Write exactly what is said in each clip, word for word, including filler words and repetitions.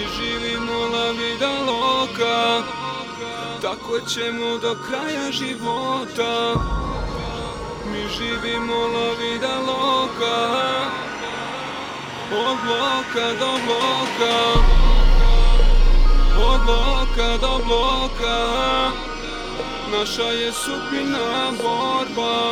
Mi živimo la vida loca, tako ćemo do kraja života. Mi živimo la vida loca, od bloka do bloka, od bloka do bloka. Naša je sudbina borba,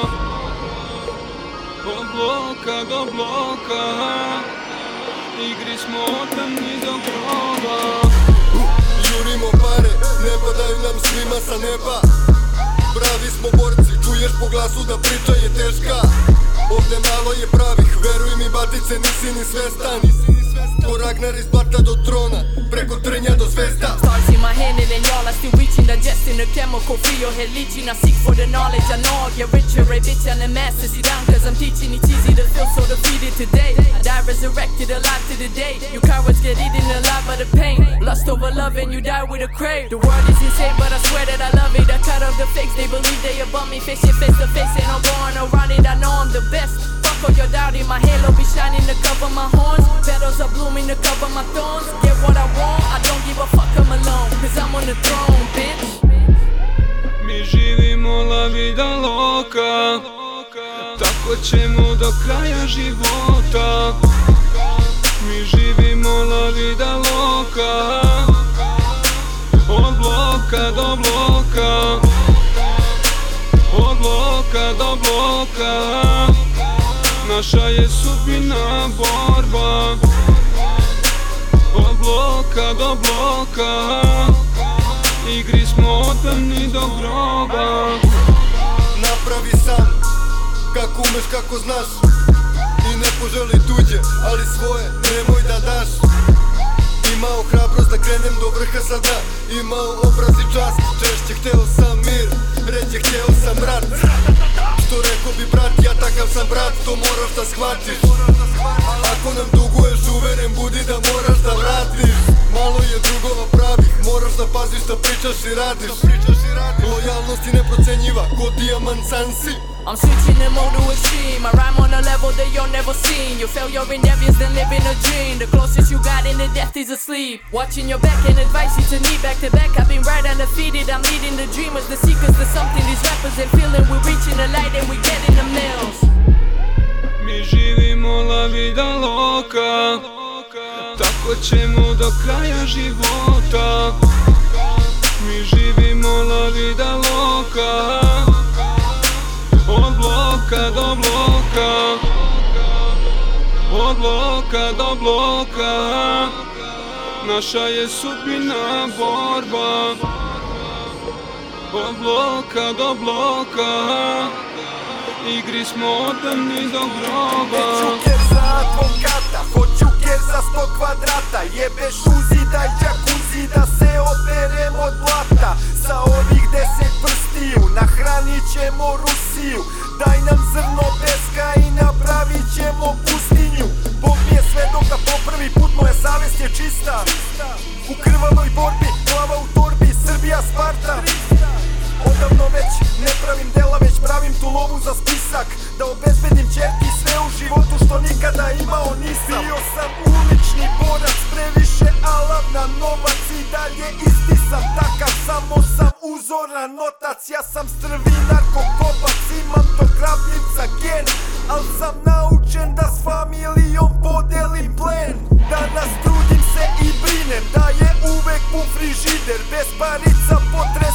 od bloka do bloka. Igri smo otamni do groba. Jurimo pare, ne padaju nam svima sa neba. Pravi smo borci, čuješ po glasu da priča je teška. Ovde malo je pravih, veruj mi batice, nisi ni svestan. Ko Ragnar iz blata do trona, preko trnja do zvezda. Stars in my hand and then y'all are still reaching, digesting the chemical, free your head leeching. I seek for the knowledge, I know I'll get richer. A bitch and the master, sit down cause I'm teaching. It's easy to feel so defeated today. I die resurrected, alive to the day. You cowards get eaten alive by the pain. Lust over love and you die with a crave. The world is insane but I swear that I love it. I cut off the fakes, they believe they above me. Face it face to face and I'm going around it. I know I'm the best. Fuck all your doubt in my halo, be shining to cover my horns. Petals are blooming to cover my thorns. Get what I want, I don't give a fuck, I'm alone. Cause I'm on the throne, bitch. Mi živimo la vida loca, tako ćemo do kraja života. Mi živimo la vida loca, od bloka do bloka, od bloka do bloka. Naša je sudbina borba, od bloka do bloka. Igri smo otamni do groba. Napravi sam, kako umeš, kako znaš. I ne poželi tuđe, ali svoje nemoj da daš. Imao hrabrost da krenem do vrha sada. Imao obraz i čast, češće hteo sam mir, ređe hteo sam rat. Što rekao bi brat, ja takav sam brat, to moraš da shvatiš. Ako nam duguješ, uveren budi da moraš da vratiš. Malo je drugova pravih, moraš da paziš da pričaš i radiš. Lojalnost je neprocenjiva, ko dijamant sansi. I'm switching the mode to extreme. I rhyme on a level that you're never seen. You fail your endeavors, then living a dream. The closest you got in the death is asleep. Watching your back and advice you to me back to back. I've been right undefeated. I'm leading the dreamers, the seekers, the something these rappers ain't feeling. We're reaching the light and we getting the mills. Mi živimo la vida loca, tako ćemo do kraja života. Mi živimo la vida loca, od bloka do bloka, od bloka do bloka. Naša je sudbina borba, od bloka do bloka. Igri smo otamni do groba. Čuker za advokata, hoću ker za sto kvadrata. Jebeš uzi, daj džakuzi da se operem od blata. Sa ovih deset prstiju nahranit ćemo Rusiju. Daj nam zrno peska i napravit ćemo pustinju. Bog mi je svedok da po prvi put moja savest je čista. U krvavoj borbi, glava u torbi, Srbija, Sparta. Odavno već ne pravim dela, već pravim tu lovu za spisak. Da obezbedim ćerki sve u životu što nikada imao nisam. Bio sam ulični borac, previše alav na novac. I dalje isti sam takav, samo sam uzoran otac. Ja sam strvi narkokopac, imam to kravljivca gen. Al sam naučen da s familijom podelim plen. Danas trudim se i brinem da je uvek pun frižider. Bez parica potres